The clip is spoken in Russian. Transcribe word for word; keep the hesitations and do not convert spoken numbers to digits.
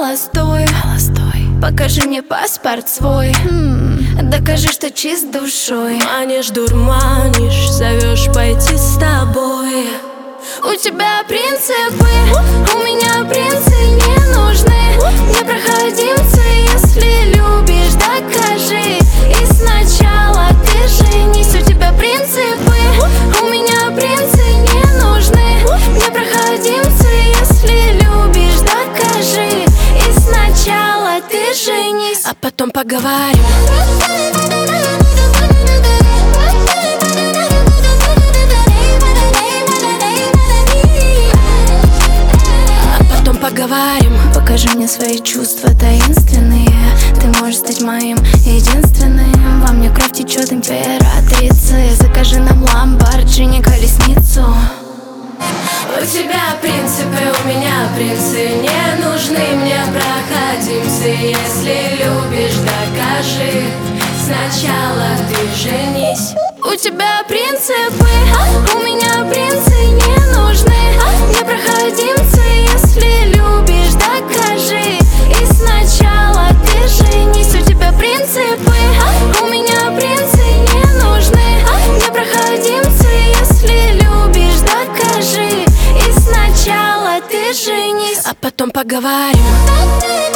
холостой, холостой. Покажи мне паспорт свой, м-м. Докажи, что чист душой. Манишь, дурманишь, зовешь пойти с тобой. У тебя принципы, у меня принцы не нужны. Не проходимцы, если любишь, докажи. И сначала ты женись. У тебя принципы, у меня принцы не нужны. Не проходимцы, если любишь, докажи. И сначала ты женись, а потом поговорим. Поговорим. Покажи мне свои чувства таинственные. Ты можешь стать моим единственным. Во мне кровь течет императрицы. Закажи нам ламборджини, колесницу. У тебя принципы, у меня принцы не нужны. Мне проходимцы, если любишь, докажи. Сначала ты женись. У тебя принципы, у меня принцы не нужны. Не проходимцы, если любишь, докажи. И сначала ты женись. У тебя принципы, у меня принцы не нужны. Не проходимцы, если любишь, докажи. И сначала ты женись, а потом поговорим.